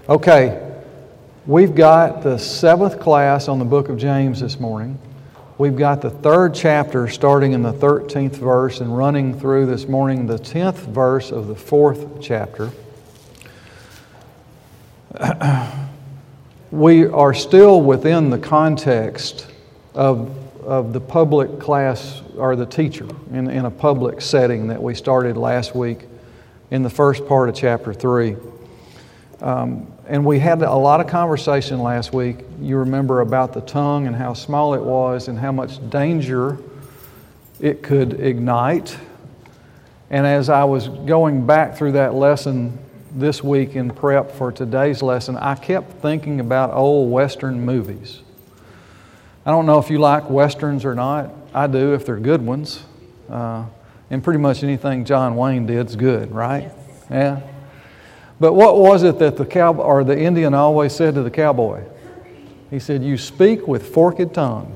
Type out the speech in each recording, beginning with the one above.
Okay, we've got the 7th class on the book of James this morning. We've got the 3rd chapter starting in the 13th verse and running through this morning the 10th verse of the 4th chapter. We are still within the context of the public class or the teacher in a public setting that we started last week in the first part of chapter 3. And we had a lot of conversation last week, you remember, about the tongue and how small it was and how much danger it could ignite. And as I was going back through that lesson this week in prep for today's lesson, I kept thinking about old Western movies. I don't know if you like Westerns or not. I do if they're good ones. And pretty much anything John Wayne did is good, right? Yes. Yeah. But what was it that the Indian always said to the cowboy? He said, "You speak with forked tongue."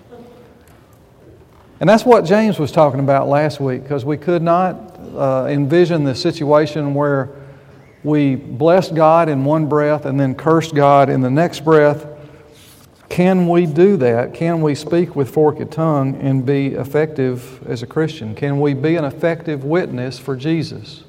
And that's what James was talking about last week, because we could not envision the situation where we blessed God in one breath and then cursed God in the next breath. Can we do that? Can we speak with forked tongue and be effective as a Christian? Can we be an effective witness for Jesus?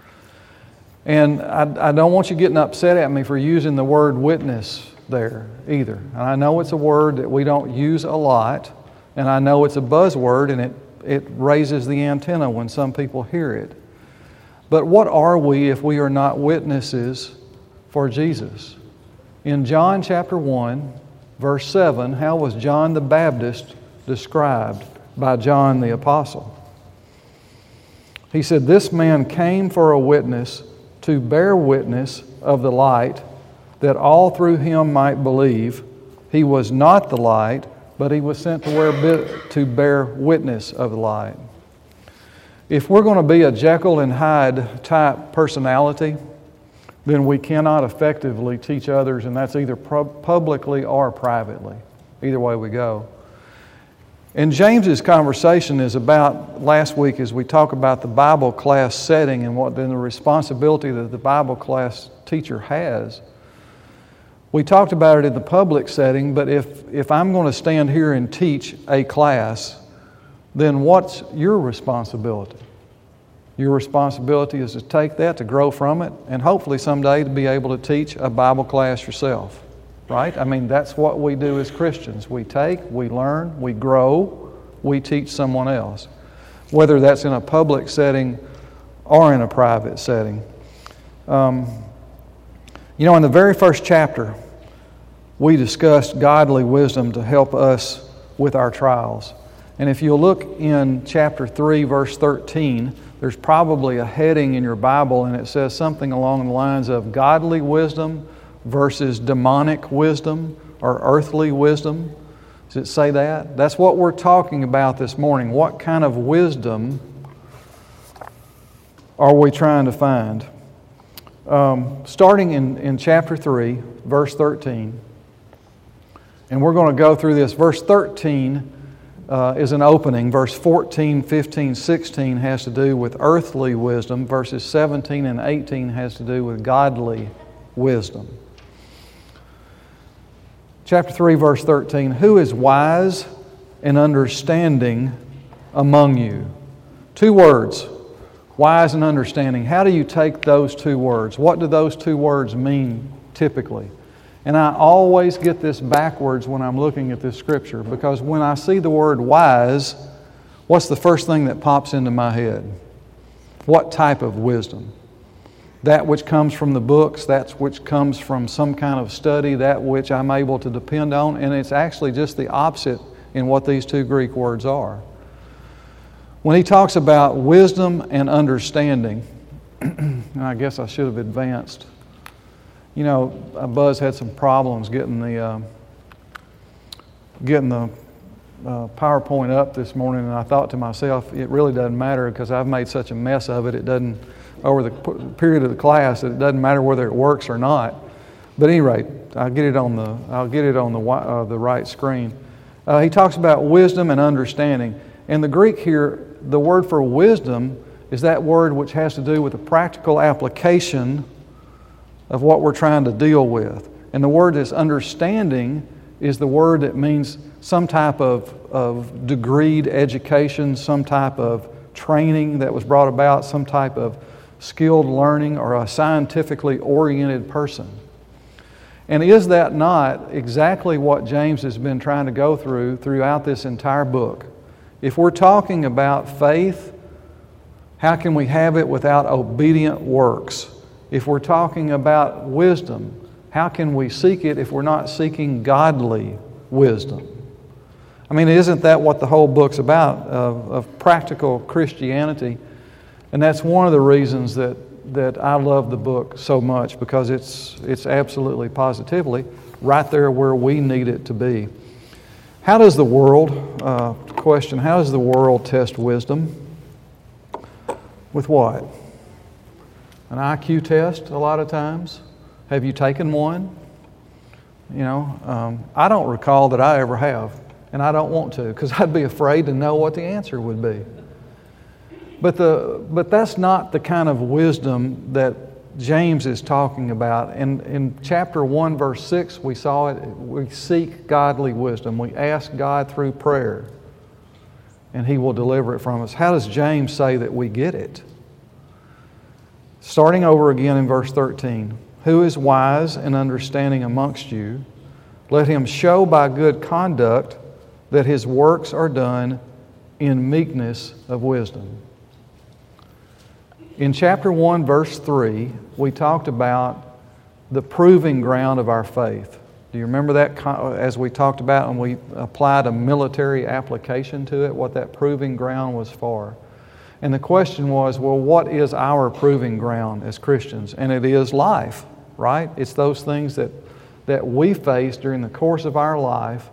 And I don't want you getting upset at me for using the word witness there either. And I know it's a word that we don't use a lot, and I know it's a buzzword, and it raises the antenna when some people hear it. But what are we if we are not witnesses for Jesus? In John chapter 1, verse 7, how was John the Baptist described by John the Apostle? He said, "This man came for a witness, to bear witness of the light, that all through him might believe. He was not the light, but he was sent to bear witness of the light." If we're going to be a Jekyll and Hyde type personality, then we cannot effectively teach others, and that's either publicly or privately. Either way we go. And James's conversation is about, last week as we talk about the Bible class setting and what then the responsibility that the Bible class teacher has. We talked about it in the public setting, but if I'm going to stand here and teach a class, then what's your responsibility? Your responsibility is to take that, to grow from it, and hopefully someday to be able to teach a Bible class yourself. Right? I mean, that's what we do as Christians. We take, we learn, we grow, we teach someone else. Whether that's in a public setting or in a private setting. In the very first chapter, we discussed godly wisdom to help us with our trials. And if you'll look in chapter 3, verse 13, there's probably a heading in your Bible, and it says something along the lines of godly wisdom versus demonic wisdom or earthly wisdom. Does it say that? That's what we're talking about this morning. What kind of wisdom are we trying to find? Starting in chapter 3, verse 13. And we're going to go through this. Verse 13 is an opening. Verse 14, 15, 16 has to do with earthly wisdom. Verses 17 and 18 has to do with godly wisdom. Chapter 3, verse 13, "Who is wise and understanding among you?" 2 words, wise and understanding. How do you take those 2 words? What do those 2 words mean typically? And I always get this backwards when I'm looking at this scripture, because when I see the word wise, what's the first thing that pops into my head? What type of wisdom? That which comes from the books, that which comes from some kind of study, that which I'm able to depend on, and it's actually just the opposite in what these 2 Greek words are. When he talks about wisdom and understanding, and I guess I should have advanced. Buzz had some problems getting the PowerPoint up this morning, and I thought to myself, it really doesn't matter because I've made such a mess of it. It doesn't, over the period of the class, that it doesn't matter whether it works or not. But at any rate, I'll get it on the right screen. He talks about wisdom and understanding. And the Greek here, the word for wisdom is that word which has to do with the practical application of what we're trying to deal with. And the word that's understanding is the word that means some type of degreed education, some type of training that was brought about, some type of skilled learning, or a scientifically oriented person. And is that not exactly what James has been trying to go throughout this entire book? If we're talking about faith, how can we have it without obedient works? If we're talking about wisdom, how can we seek it if we're not seeking godly wisdom? I mean, isn't that what the whole book's about, of practical Christianity? And that's one of the reasons that I love the book so much, because it's absolutely positively right there where we need it to be. How does the world, question, how does the world test wisdom? With what? An IQ test a lot of times? Have you taken one? I don't recall that I ever have, and I don't want to, because I'd be afraid to know what the answer would be. But that's not the kind of wisdom that James is talking about. And in chapter 1, verse 6, we saw it. We seek godly wisdom. We ask God through prayer, and He will deliver it from us. How does James say that we get it? Starting over again in verse 13. Who is wise and understanding amongst you? Let him show by good conduct that his works are done in meekness of wisdom. In chapter 1, verse 3, we talked about the proving ground of our faith. Do you remember that as we talked about and we applied a military application to it, what that proving ground was for? And the question was, well, what is our proving ground as Christians? And it is life, right? It's those things that we face during the course of our life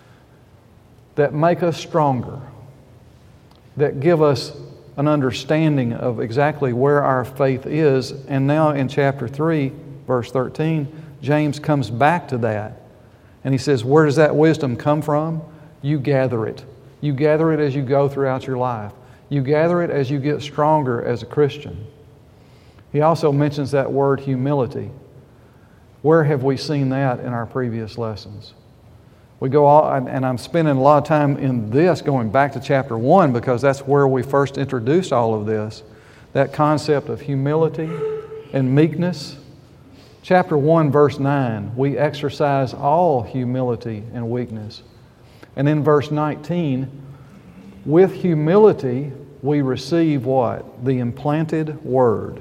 that make us stronger, that give us an understanding of exactly where our faith is. And now in chapter 3, verse 13, James comes back to that. And he says, where does that wisdom come from? You gather it. You gather it as you go throughout your life. You gather it as you get stronger as a Christian. He also mentions that word humility. Where have we seen that in our previous lessons? We go all, and I'm spending a lot of time in this going back to chapter 1 because that's where we first introduced all of this. That concept of humility and meekness. Chapter 1, verse 9, we exercise all humility and weakness. And in verse 19, with humility we receive what? The implanted Word.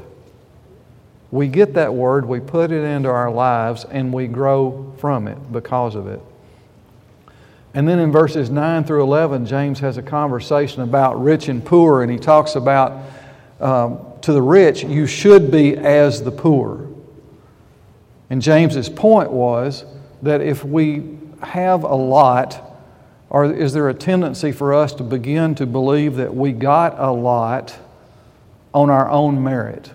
We get that Word, we put it into our lives, and we grow from it because of it. And then in verses 9 through 11, James has a conversation about rich and poor, and he talks about to the rich, you should be as the poor. And James's point was that if we have a lot, or is there a tendency for us to begin to believe that we got a lot on our own merit?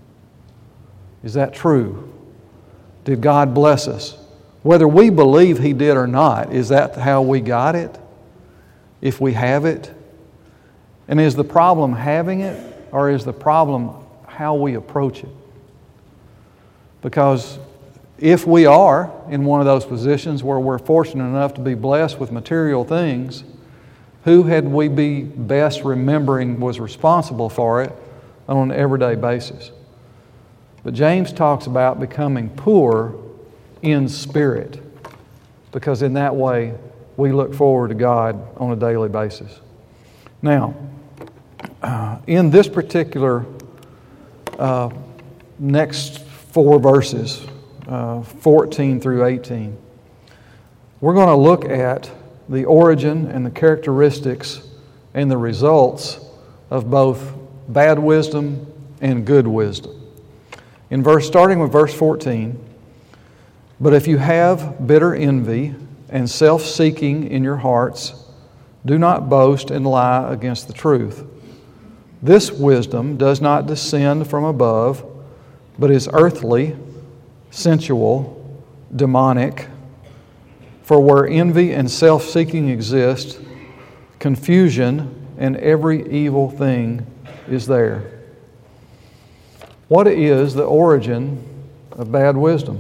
Is that true? Did God bless us? Whether we believe He did or not, is that how we got it? If we have it? And is the problem having it, or is the problem how we approach it? Because if we are in one of those positions where we're fortunate enough to be blessed with material things, who had we be best remembering was responsible for it on an everyday basis? But James talks about becoming poor in spirit, because in that way we look forward to God on a daily basis. Now, in this particular next 4 verses, 14 through 18, we're going to look at the origin and the characteristics and the results of both bad wisdom and good wisdom. Starting with verse 14, but if you have bitter envy and self-seeking in your hearts, do not boast and lie against the truth. This wisdom does not descend from above, but is earthly, sensual, demonic. For where envy and self-seeking exist, confusion and every evil thing is there. What is the origin of bad wisdom.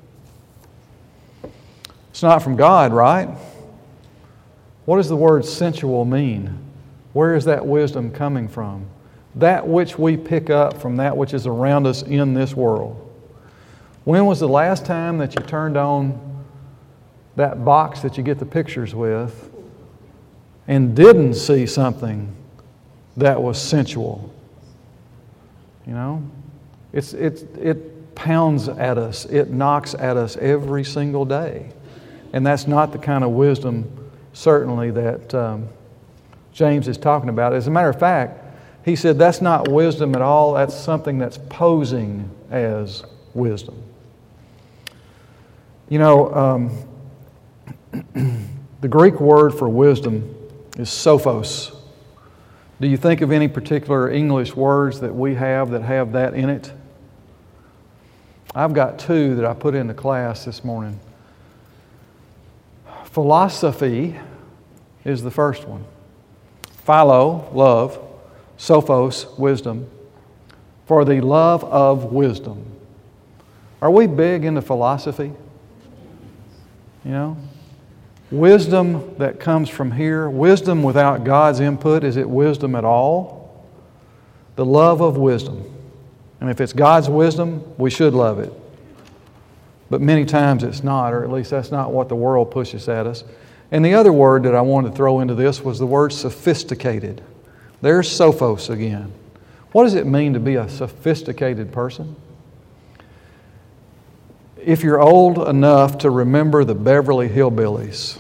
It's not from God, right? What does the word sensual mean? Where is that wisdom coming from? That which we pick up from that which is around us in this world. When was the last time that you turned on that box that you get the pictures with and didn't see something that was sensual? You know? It pounds at us. It knocks at us every single day. And that's not the kind of wisdom, certainly, that James is talking about. As a matter of fact, he said that's not wisdom at all. That's something that's posing as wisdom. You know, the Greek word for wisdom is sophos. Do you think of any particular English words that we have that in it? I've got two that I put into class this morning. Philosophy is the first one. Philo, love. Sophos, wisdom. For the love of wisdom. Are we big into philosophy? You know? Wisdom that comes from here. Wisdom without God's input, is it wisdom at all? The love of wisdom. And if it's God's wisdom, we should love it. But many times it's not, or at least that's not what the world pushes at us. And the other word that I wanted to throw into this was the word sophisticated. There's sophos again. What does it mean to be a sophisticated person? If you're old enough to remember the Beverly Hillbillies,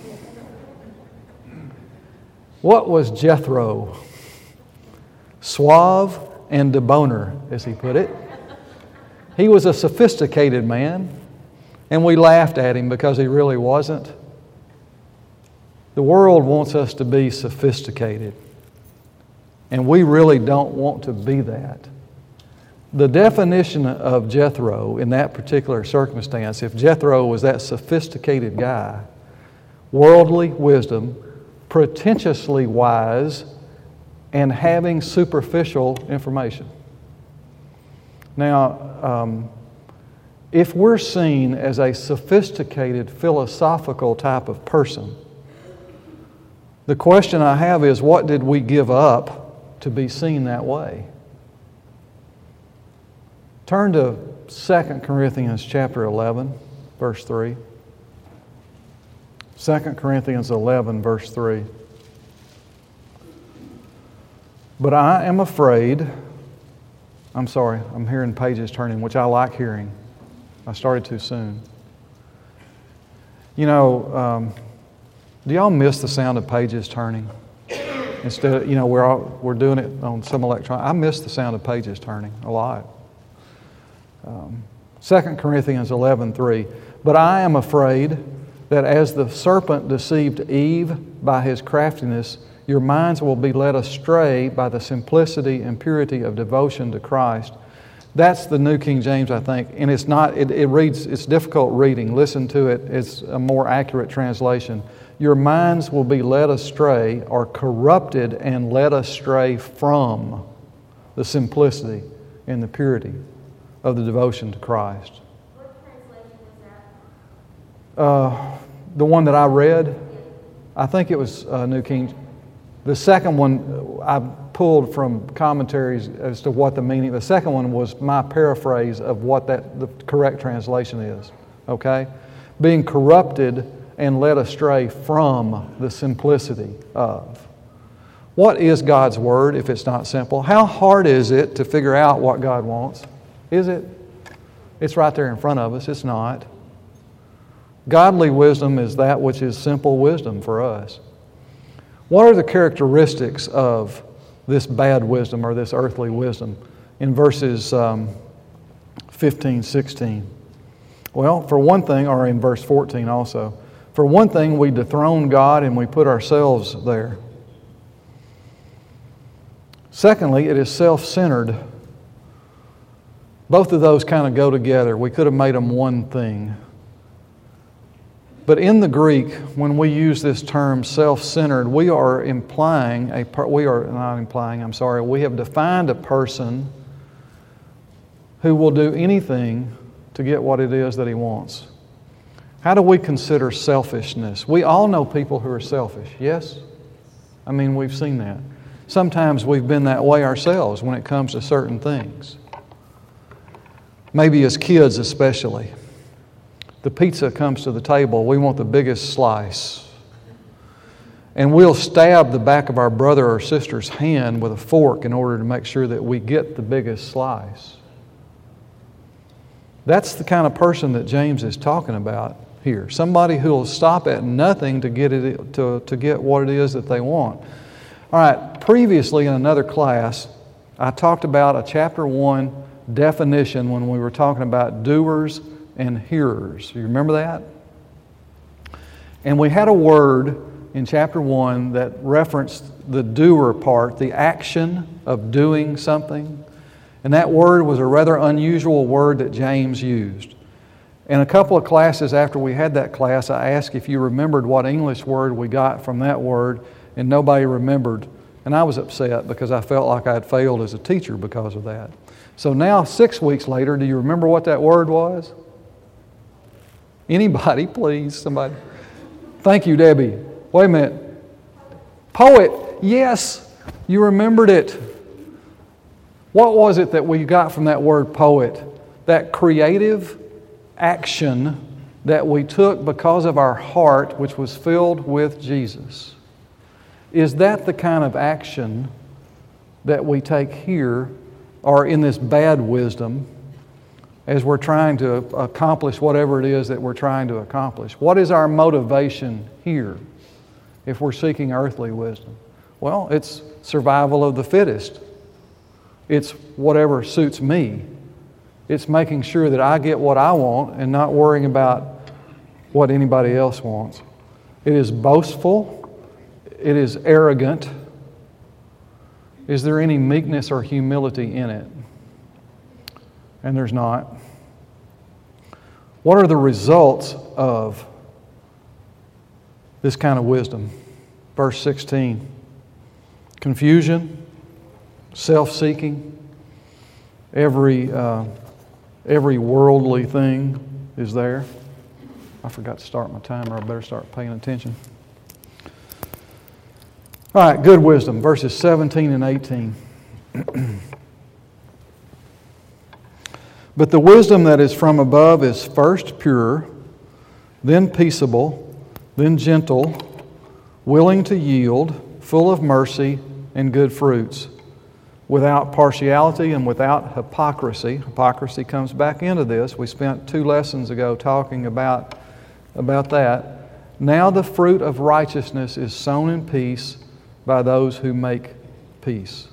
what was Jethro? Suave and debonair, as he put it. He was a sophisticated man, and we laughed at him because he really wasn't. The world wants us to be sophisticated, and we really don't want to be that. The definition of Jethro in that particular circumstance, if Jethro was that sophisticated guy, worldly wisdom, pretentiously wise, and having superficial information. Now, if we're seen as a sophisticated, philosophical type of person, the question I have is, what did we give up to be seen that way? Turn to 2 Corinthians chapter 11, verse 3. 2 Corinthians 11, verse 3. But I am afraid, I'm sorry, I'm hearing pages turning, which I like hearing. I started too soon. You know, do y'all miss the sound of pages turning? Instead of, you know, we're doing it on some electronic. I miss the sound of pages turning a lot. 2 Corinthians 11:3. But I am afraid that as the serpent deceived Eve by his craftiness, your minds will be led astray by the simplicity and purity of devotion to Christ. That's the New King James, I think. And it's not, it reads, it's difficult reading. Listen to it. It's a more accurate translation. Your minds will be led astray or corrupted and led astray from the simplicity and the purity of the devotion to Christ. What translation was that? The one that I read, I think it was New King. The second one I pulled from commentaries as to what the meaning. The second one was my paraphrase of what the correct translation is. Okay? Being corrupted and led astray from the simplicity of. What is God's Word if it's not simple? How hard is it to figure out what God wants? Is it? It's right there in front of us. It's not. Godly wisdom is that which is simple wisdom for us. What are the characteristics of this bad wisdom or this earthly wisdom in verses 15, 16? Well, for one thing, or in verse 14 also, for one thing, we dethrone God and we put ourselves there. Secondly, it is self-centered. Both of those kind of go together. We could have made them one thing. But in the Greek, when we use this term self-centered, we have defined a person who will do anything to get what it is that he wants. How do we consider selfishness? We all know people who are selfish, yes? I mean, we've seen that. Sometimes we've been that way ourselves when it comes to certain things. Maybe as kids especially. The pizza comes to the table, we want the biggest slice. And we'll stab the back of our brother or sister's hand with a fork in order to make sure that we get the biggest slice. That's the kind of person that James is talking about here. Somebody who will stop at nothing to get what it is that they want. All right, previously in another class, I talked about a chapter 1 definition when we were talking about doers and hearers. You remember that? And we had a word in chapter 1 that referenced the doer part, the action of doing something. And that word was a rather unusual word that James used. In a couple of classes after we had that class, I asked if you remembered what English word we got from that word, and nobody remembered. And I was upset because I felt like I had failed as a teacher because of that. So now, 6 weeks later, do you remember what that word was? Anybody, please, somebody. Thank you, Debbie. Wait a minute. Poet. Yes, you remembered it. What was it that we got from that word poet? That creative action that we took because of our heart, which was filled with Jesus. Is that the kind of action that we take here, or in this bad wisdom, as we're trying to accomplish whatever it is that we're trying to accomplish? What is our motivation here if we're seeking earthly wisdom? Well, it's survival of the fittest. It's whatever suits me. It's making sure that I get what I want and not worrying about what anybody else wants. It is boastful. It is arrogant. Is there any meekness or humility in it? And there's not. What are the results of this kind of wisdom? Verse 16. Confusion, self-seeking, every worldly thing is there. I forgot to start my timer. I better start paying attention. All right, good wisdom, verses 17 and 18. But the wisdom that is from above is first pure, then peaceable, then gentle, willing to yield, full of mercy and good fruits, without partiality and without hypocrisy. Hypocrisy comes back into this. We spent 2 lessons ago talking about that. Now the fruit of righteousness is sown in peace by those who make peace.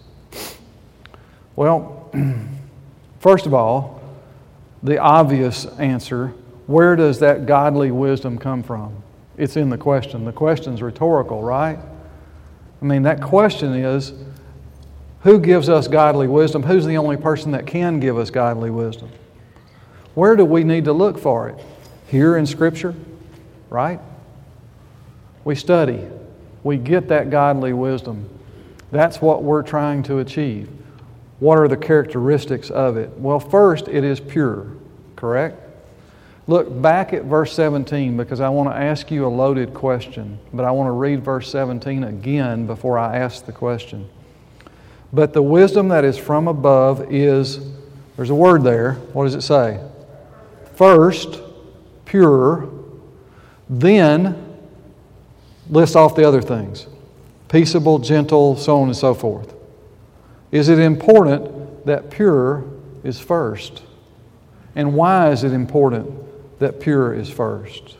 Well, first of all, the obvious answer, where does that godly wisdom come from? It's in the question. The question's rhetorical, right? I mean, that question is, who gives us godly wisdom? Who's the only person that can give us godly wisdom? Where do we need to look for it? Here in Scripture, right? We study. We get that godly wisdom. That's what we're trying to achieve. What are the characteristics of it? Well, first, it is pure, correct? Look back at verse 17 because I want to ask you a loaded question, but I want to read verse 17 again before I ask the question. But the wisdom that is from above is, there's a word there, what does it say? First, pure, then, list off the other things. Peaceable, gentle, so on and so forth. Is it important that pure is first? And why is it important that pure is first?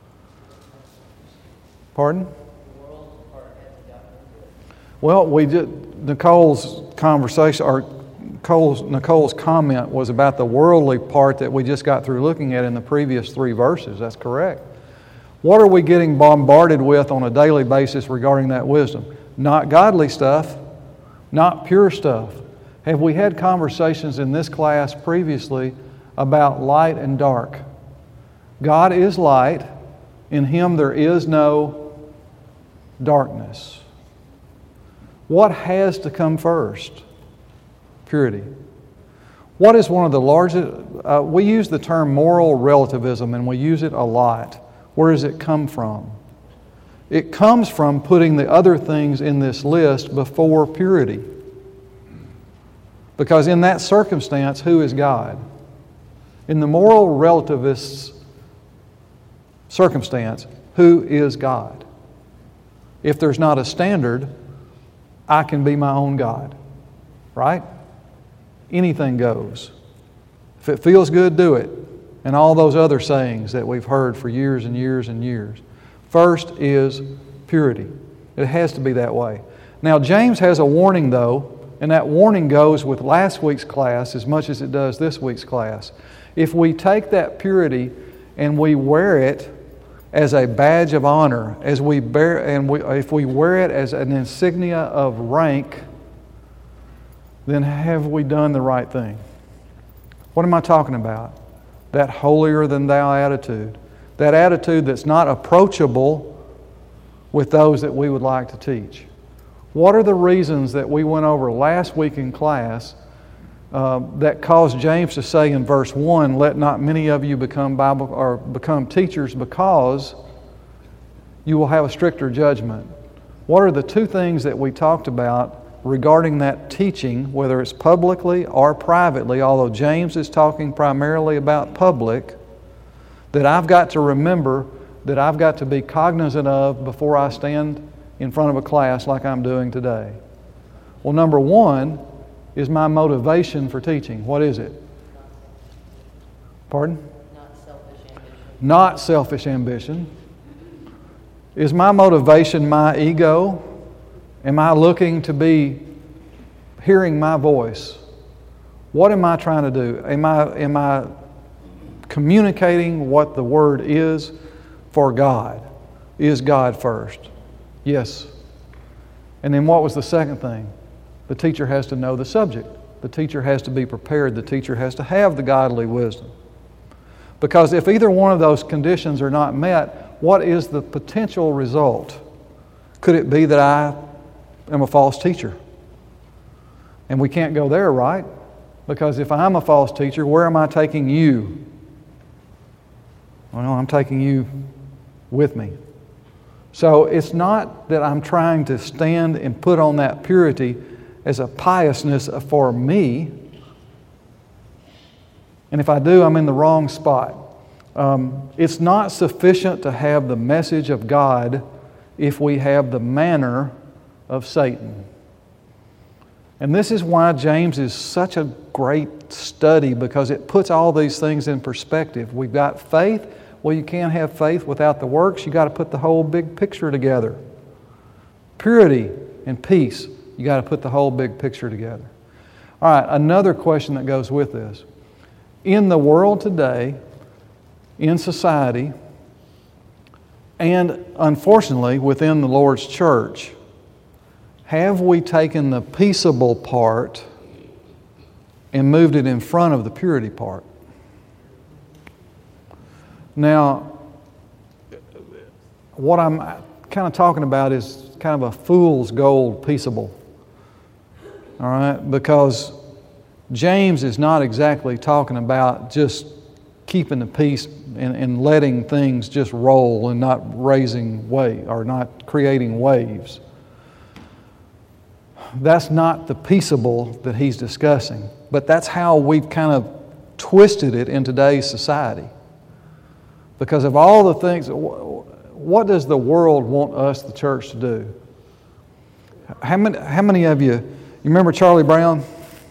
Pardon? Well, Nicole's conversation, or Nicole's comment was about the worldly part that we just got through looking at in the previous 3 verses. That's correct. What are we getting bombarded with on a daily basis regarding that wisdom? Not godly stuff, not pure stuff. Have we had conversations in this class previously about light and dark? God is light. In Him there is no darkness. What has to come first? Purity. What is one of the largest, we use the term moral relativism and we use it a lot. Where does it come from? It comes from putting the other things in this list before purity. Because in that circumstance, who is God? In the moral relativist's circumstance, who is God? If there's not a standard, I can be my own God. Right? Anything goes. If it feels good, do it. And all those other sayings that we've heard for years and years and years. First is purity. It has to be that way. Now, James has a warning, though, and that warning goes with last week's class as much as it does this week's class. If we take that purity and we wear it as a badge of honor, if we wear it as an insignia of rank, then have we done the right thing? What am I talking about? That holier-than-thou attitude. That attitude that's not approachable with those that we would like to teach. What are the reasons that we went over last week in class that caused James to say in verse 1, let not many of you become teachers because you will have a stricter judgment? What are the two things that we talked about regarding that teaching, whether it's publicly or privately, although James is talking primarily about public, that I've got to remember, that I've got to be cognizant of before I stand in front of a class like I'm doing today? Well, number one is my motivation for teaching. What is it? Pardon? Not selfish ambition. Not selfish ambition. Is my motivation my ego? Am I looking to be hearing my voice? What am I trying to do? Am I communicating what the Word is for God? Is God first? Yes. And then what was the second thing? The teacher has to know the subject. The teacher has to be prepared. The teacher has to have the godly wisdom. Because if either one of those conditions are not met, what is the potential result? Could it be that I am a false teacher? And we can't go there, right? Because if I'm a false teacher, where am I taking you? Well, I'm taking you with me. So it's not that I'm trying to stand and put on that purity as a piousness for me. And if I do, I'm in the wrong spot. It's not sufficient to have the message of God if we have the manner of Satan. And this is why James is such a great study, because it puts all these things in perspective. We've got faith. Well, you can't have faith without the works. You've got to put the whole big picture together. Purity and peace. You've got to put the whole big picture together. All right, another question that goes with this. In the world today, in society, and unfortunately within the Lord's church, have we taken the peaceable part and moved it in front of the purity part? Now, what I'm kind of talking about is kind of a fool's gold peaceable. All right? Because James is not exactly talking about just keeping the peace and letting things just roll and not raising wave or not creating waves. That's not the peaceable that he's discussing. But that's how we've kind of twisted it in today's society. Because of all the things, what does the world want us, the church, to do? How many of you remember Charlie Brown?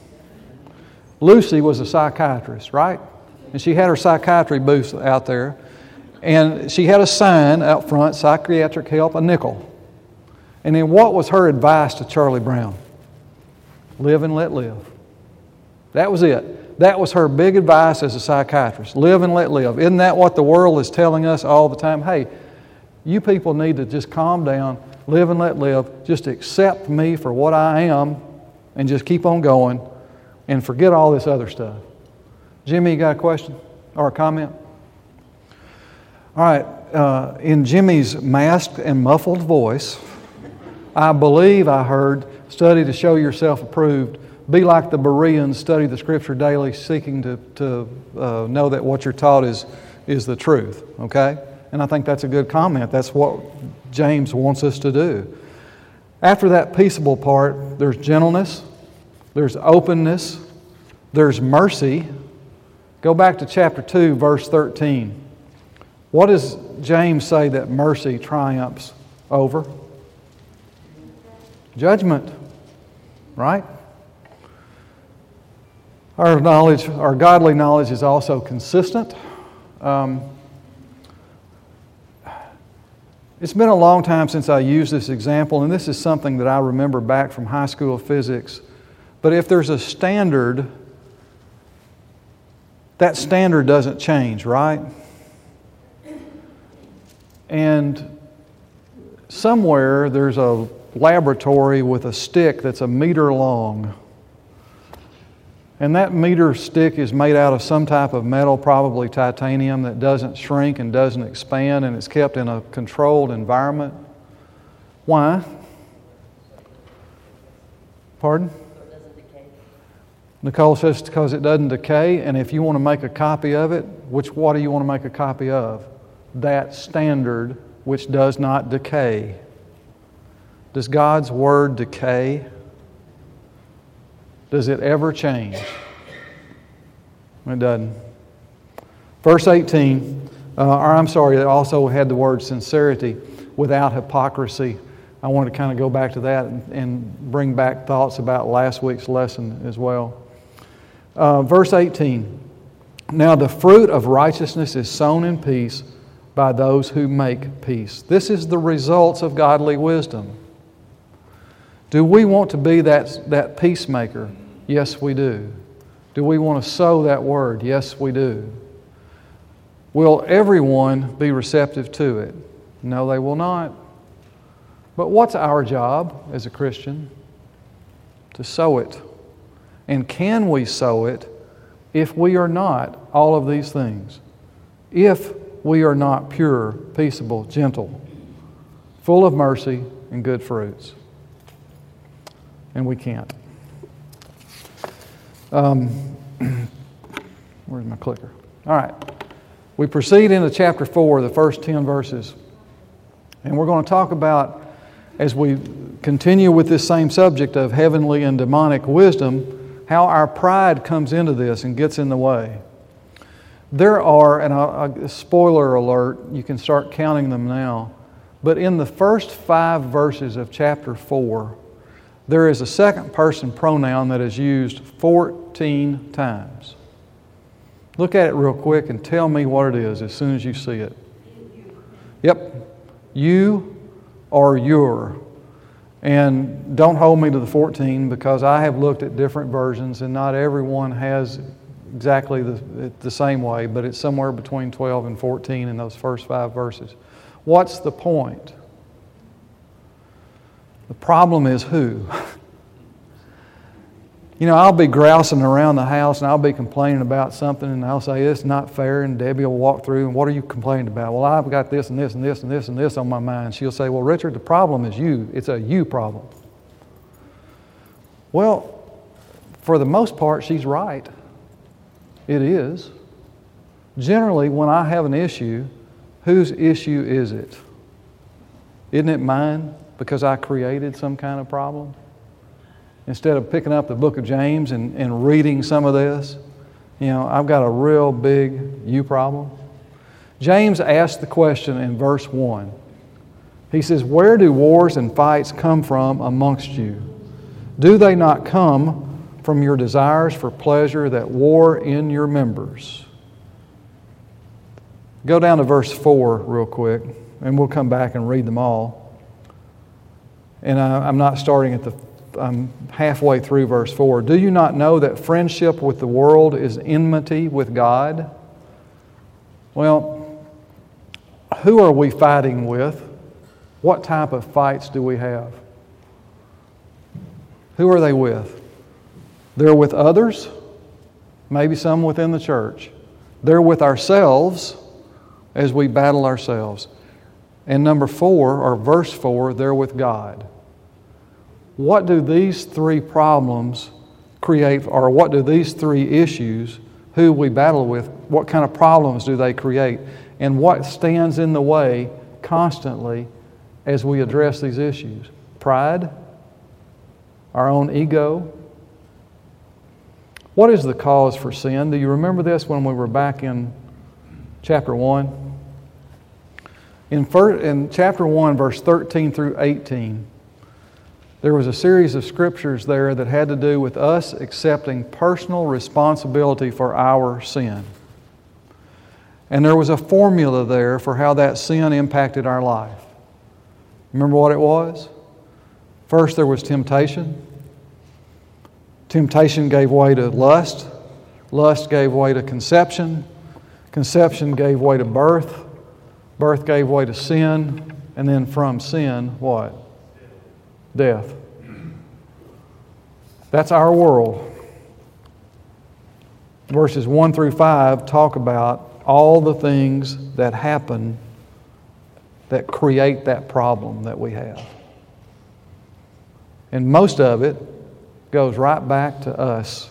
Lucy was a psychiatrist, right? And she had her psychiatry booth out there. And she had a sign out front, psychiatric help, a nickel. And then what was her advice to Charlie Brown? Live and let live. That was it. That was her big advice as a psychiatrist. Live and let live. Isn't that what the world is telling us all the time? Hey, you people need to just calm down, live and let live. Just accept me for what I am and just keep on going and forget all this other stuff. Jimmy, you got a question or a comment? All right. In Jimmy's masked and muffled voice, I believe I heard, study to show yourself approved, be like the Bereans, study the Scripture daily, seeking to know that what you're taught is the truth, okay? And I think that's a good comment. That's what James wants us to do. After that peaceable part, there's gentleness, there's openness, there's mercy. Go back to chapter 2, verse 13. What does James say that mercy triumphs over? Judgment, right? Our knowledge, our godly knowledge is also consistent. It's been a long time since I used this example, and this is something that I remember back from high school physics. But if there's a standard, that standard doesn't change, right? And somewhere there's a laboratory with a stick that's 1 meter long. And that meter stick is made out of some type of metal, probably titanium, that doesn't shrink and doesn't expand, and it's kept in a controlled environment. Why? Pardon? Nicole says because it doesn't decay, and if you want to make a copy of it, what do you want to make a copy of? That standard which does not decay. Does God's Word decay? Does it ever change? It doesn't. Verse 18, it also had the word sincerity without hypocrisy. I want to kind of go back to that and bring back thoughts about last week's lesson as well. Verse 18, now the fruit of righteousness is sown in peace by those who make peace. This is the results of godly wisdom. Do we want to be that peacemaker? Yes, we do. Do we want to sow that word? Yes, we do. Will everyone be receptive to it? No, they will not. But what's our job as a Christian? To sow it. And can we sow it if we are not all of these things? If we are not pure, peaceable, gentle, full of mercy and good fruits. And we can't. Where's my clicker? All right. We proceed into chapter 4, the first 10 verses. And we're going to talk about, as we continue with this same subject of heavenly and demonic wisdom, how our pride comes into this and gets in the way. There are, and a spoiler alert, you can start counting them now, but in the first 5 verses of chapter 4, there is a second person pronoun that is used 14 times. Look at it real quick and tell me what it is as soon as you see it. Yep. You or your. And don't hold me to the 14 because I have looked at different versions and not everyone has exactly the same way, but it's somewhere between 12 and 14 in those first 5 verses. What's the point? The problem is who? You know, I'll be grousing around the house and I'll be complaining about something and I'll say, it's not fair, and Debbie will walk through and what are you complaining about? Well, I've got this and this and this and this and this on my mind. She'll say, well, Richard, the problem is you. It's a you problem. Well, for the most part, she's right. It is. Generally, when I have an issue, whose issue is it? Isn't it mine because I created some kind of problem? Instead of picking up the book of James and reading some of this, you know, I've got a real big you problem. James asked the question in verse 1. He says, where do wars and fights come from amongst you? Do they not come from your desires for pleasure that war in your members? Go down to verse 4 real quick, and we'll come back and read them all. And I'm not starting at I'm halfway through verse 4. Do you not know that friendship with the world is enmity with God? Well, who are we fighting with? What type of fights do we have? Who are they with? They're with others, maybe some within the church. They're with ourselves as we battle ourselves. And number 4, or verse 4, they're with God. What do these 3 problems create, or what do these three issues, who we battle with, what kind of problems do they create, and what stands in the way constantly as we address these issues? Pride, our own ego. What is the cause for sin? Do you remember this when we were back in chapter 1? In chapter 1, verse 13 through 18, there was a series of scriptures there that had to do with us accepting personal responsibility for our sin. And there was a formula there for how that sin impacted our life. Remember what it was? First, there was temptation. Temptation gave way to lust. Lust gave way to conception. Conception gave way to birth. Birth gave way to sin. And then from sin, what? Death. That's our world. Verses 1 through 5 talk about all the things that happen that create that problem that we have. And most of it goes right back to us.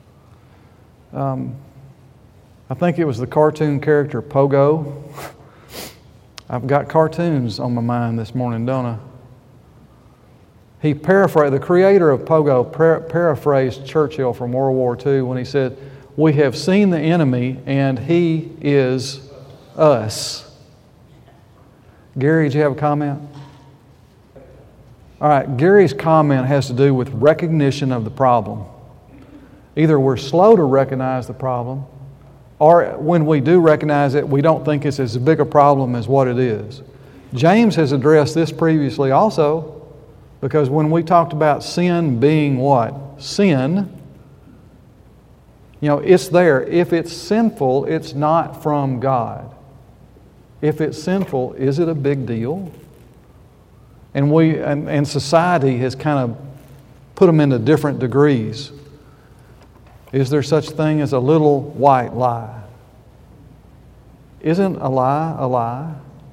I think it was the cartoon character Pogo. I've got cartoons on my mind this morning, don't I? He paraphrased, the creator of Pogo paraphrased Churchill from World War II when he said, "We have seen the enemy and he is us." Gary, did you have a comment? All right, Gary's comment has to do with recognition of the problem. Either we're slow to recognize the problem, or when we do recognize it, we don't think it's as big a problem as what it is. James has addressed this previously also, because when we talked about sin being what? Sin, it's there. If it's sinful, it's not from God. If it's sinful, is it a big deal? And society has kind of put them into different degrees. Is there such thing as a little white lie? Isn't a lie a lie?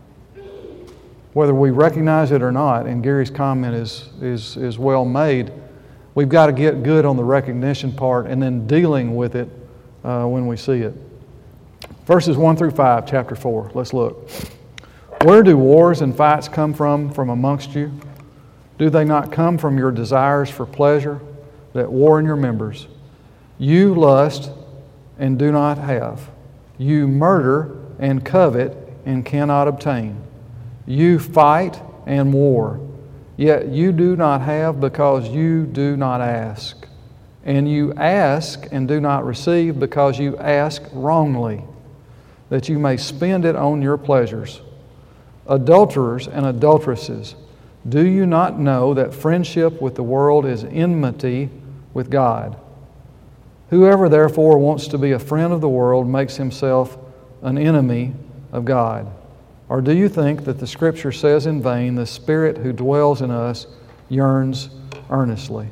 Whether we recognize it or not, and Gary's comment is well made, we've got to get good on the recognition part and then dealing with it when we see it. Verses 1 through 5, chapter 4. Let's look. Where do wars and fights come from amongst you? Do they not come from your desires for pleasure that war in your members? You lust and do not have. You murder and covet and cannot obtain. You fight and war, yet you do not have because you do not ask. And you ask and do not receive because you ask wrongly, that you may spend it on your pleasures. Adulterers and adulteresses, do you not know that friendship with the world is enmity with God? Whoever therefore wants to be a friend of the world makes himself an enemy of God. Or do you think that the Scripture says in vain, the Spirit who dwells in us yearns earnestly?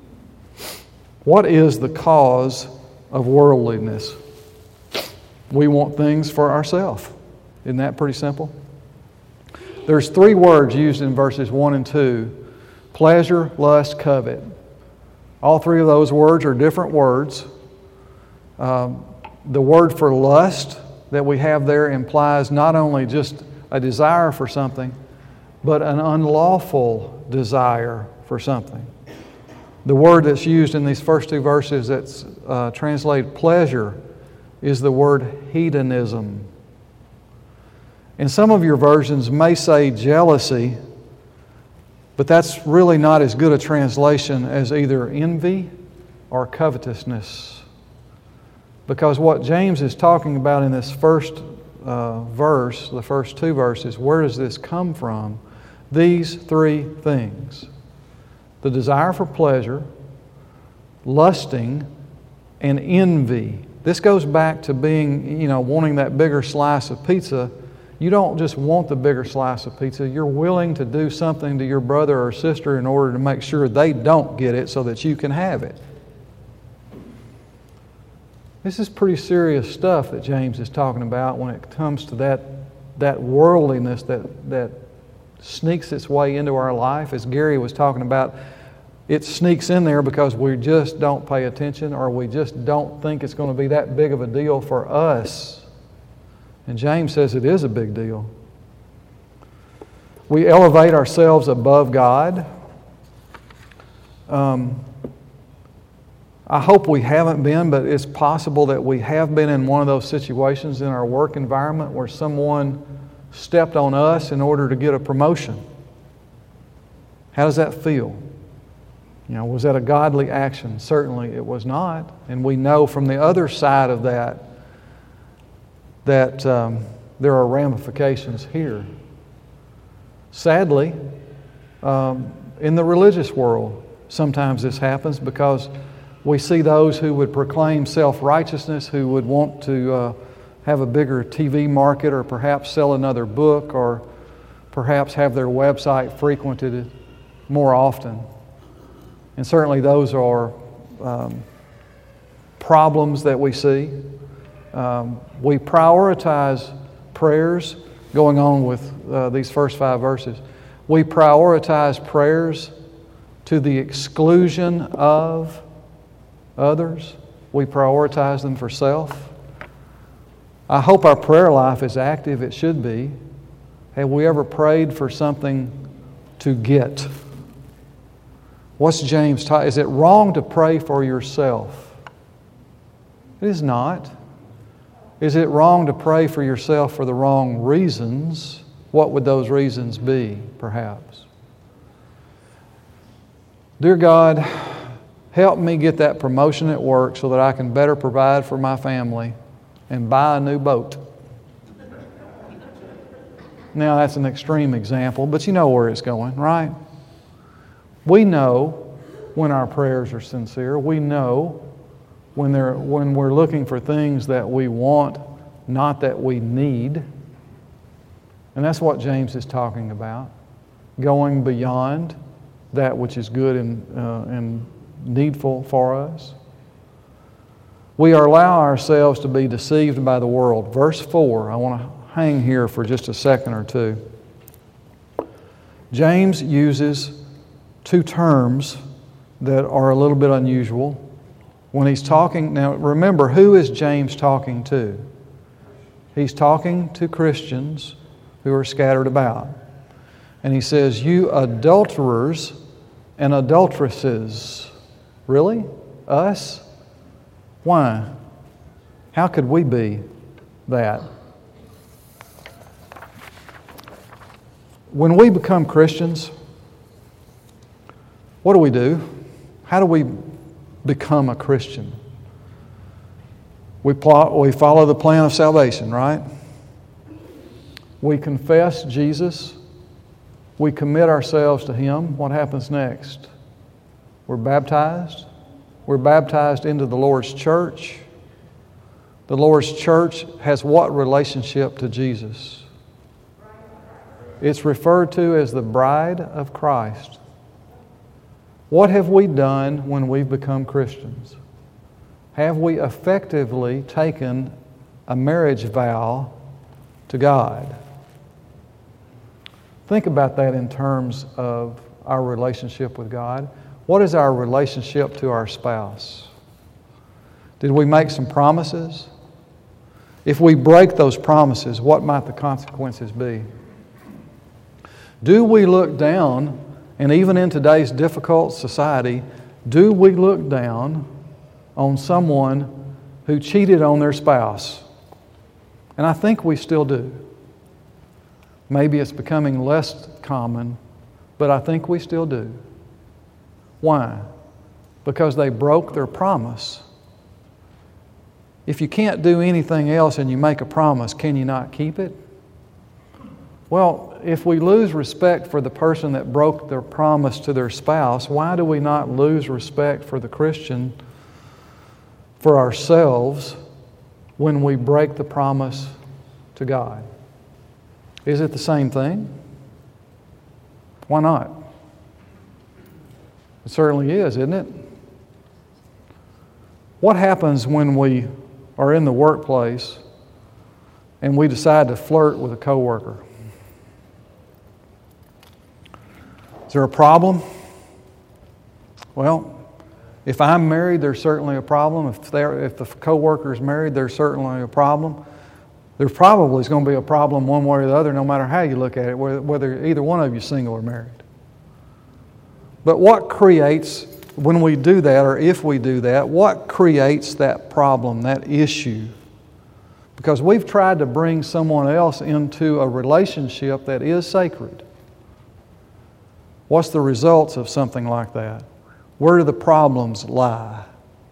What is the cause of worldliness? We want things for ourselves. Isn't that pretty simple? There's three words used in verses 1 and 2. Pleasure, lust, covet. All three of those words are different words. The word for lust that we have there implies not only just a desire for something, but an unlawful desire for something. The word that's used in these first two verses that's translated pleasure is the word hedonism. And some of your versions may say jealousy, but that's really not as good a translation as either envy or covetousness. Because what James is talking about in this first verse, the first two verses, where does this come from? These three things. The desire for pleasure, lusting, and envy. This goes back to being, wanting that bigger slice of pizza. You don't just want the bigger slice of pizza. You're willing to do something to your brother or sister in order to make sure they don't get it so that you can have it. This is pretty serious stuff that James is talking about when it comes to that worldliness that sneaks its way into our life. As Gary was talking about, it sneaks in there because we just don't pay attention, or we just don't think it's going to be that big of a deal for us. And James says it is a big deal. We elevate ourselves above God. I hope we haven't been, but it's possible that we have been in one of those situations in our work environment where someone stepped on us in order to get a promotion. How does that feel? Was that a godly action? Certainly it was not. And we know from the other side of that there are ramifications here. Sadly, in the religious world, sometimes this happens because we see those who would proclaim self-righteousness, who would want to have a bigger TV market, or perhaps sell another book, or perhaps have their website frequented more often. And certainly those are problems that we see. We prioritize prayers, going on with these first 5 verses. We prioritize prayers to the exclusion of others. We prioritize them for self. I hope our prayer life is active. It should be. Have we ever prayed for something to get? What's James taught? Is it wrong to pray for yourself? It is not. Is it wrong to pray for yourself for the wrong reasons? What would those reasons be, perhaps? Dear God, help me get that promotion at work so that I can better provide for my family and buy a new boat. Now, that's an extreme example, but you know where it's going, right? We know when our prayers are sincere. We know when we're looking for things that we want, not that we need. And that's what James is talking about, going beyond that which is good and needful for us. We allow ourselves to be deceived by the world. Verse 4, I want to hang here for just a second or two. James uses 2 terms that are a little bit unusual when he's talking. Now remember, who is James talking to? He's talking to Christians who are scattered about. And he says, "You adulterers and adulteresses." Really? Us? Why? How could we be that? When we become Christians, what do? How do we become a Christian? We follow the plan of salvation, right? We confess Jesus. We commit ourselves to Him. What happens next? We're baptized. We're baptized into the Lord's church. The Lord's church has what relationship to Jesus? It's referred to as the bride of Christ. What have we done when we've become Christians? Have we effectively taken a marriage vow to God? Think about that in terms of our relationship with God. What is our relationship to our spouse? Did we make some promises? If we break those promises, what might the consequences be? Do we look down, and even in today's difficult society, do we look down on someone who cheated on their spouse? And I think we still do. Maybe it's becoming less common, but I think we still do. Why? Because they broke their promise. If you can't do anything else and you make a promise, can you not keep it? Well, if we lose respect for the person that broke their promise to their spouse, why do we not lose respect for the Christian, for ourselves, when we break the promise to God? Is it the same thing? Why not? It certainly is, isn't it? What happens when we are in the workplace and we decide to flirt with a coworker? Is there a problem? Well, if I'm married, there's certainly a problem. If the coworker is married, there's certainly a problem. There probably is going to be a problem one way or the other, no matter how you look at it, whether either one of you is single or married. But what creates, when we do that, or if we do that, what creates that problem, that issue? Because we've tried to bring someone else into a relationship that is sacred. What's the results of something like that? Where do the problems lie?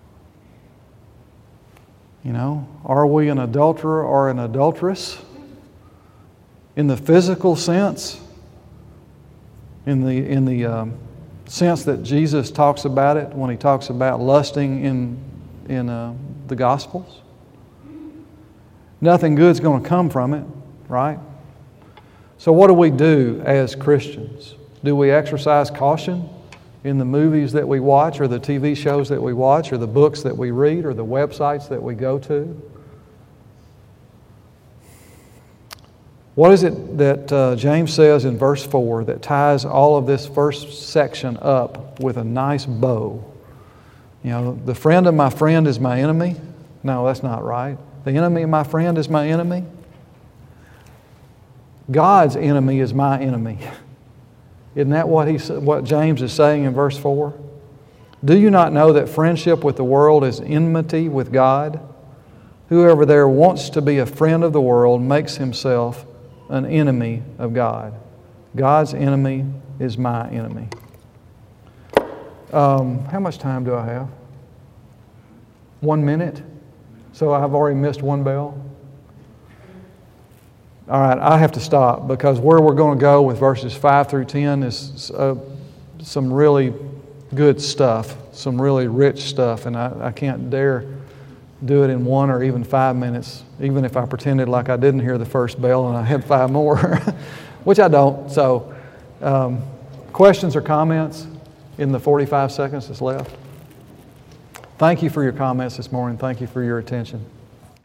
You know, are we an adulterer or an adulteress? In the physical sense? In the sense that Jesus talks about it when He talks about lusting in the Gospels? Nothing good's going to come from it, right? So what do we do as Christians? Do we exercise caution in the movies that we watch, or the TV shows that we watch, or the books that we read, or the websites that we go to? What is it that James says in verse 4 that ties all of this first section up with a nice bow? You know, the friend of my friend is my enemy. No, that's not right. The enemy of my friend is my enemy. God's enemy is my enemy. Isn't that what James is saying in verse 4? Do you not know that friendship with the world is enmity with God? Whoever there wants to be a friend of the world makes himself an enemy of God. God's enemy is my enemy. How much time do I have? 1 minute? So I've already missed one bell? All right, I have to stop because where we're going to go with verses 5 through 10 is some really good stuff, some really rich stuff, and I can't dare do it in 1 or even 5 minutes, even if I pretended like I didn't hear the first bell and I had 5 more, which I don't. So, questions or comments in the 45 seconds that's left? Thank you for your comments this morning. Thank you for your attention.